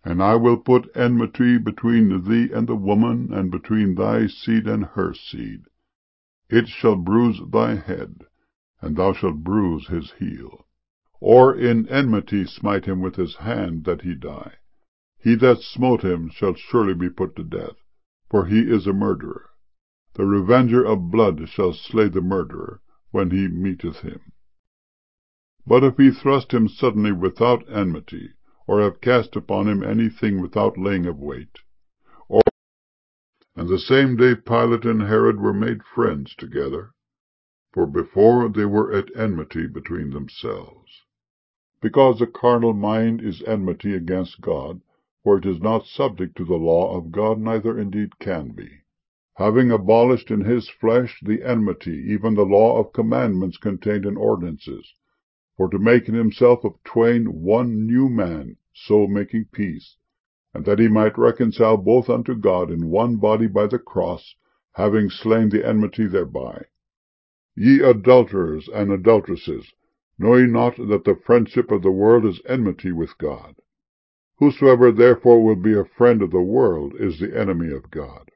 And I will put enmity between thee and the woman, and between thy seed and her seed. It shall bruise thy head, and thou shalt bruise his heel. Or in enmity smite him with his hand, that he die. He that smote him shall surely be put to death, for he is a murderer. The revenger of blood shall slay the murderer, when he meeteth him. But if he thrust him suddenly without enmity, or have cast upon him anything without laying of wait, and the same day Pilate and Herod were made friends together, for before they were at enmity between themselves. Because the carnal mind is enmity against God, for it is not subject to the law of God, neither indeed can be. Having abolished in his flesh the enmity, even the law of commandments contained in ordinances, for to make in himself of twain one new man, so making peace, and that he might reconcile both unto God in one body by the cross, having slain the enmity thereby. Ye adulterers and adulteresses, know ye not that the friendship of the world is enmity with God? Whosoever therefore will be a friend of the world is the enemy of God.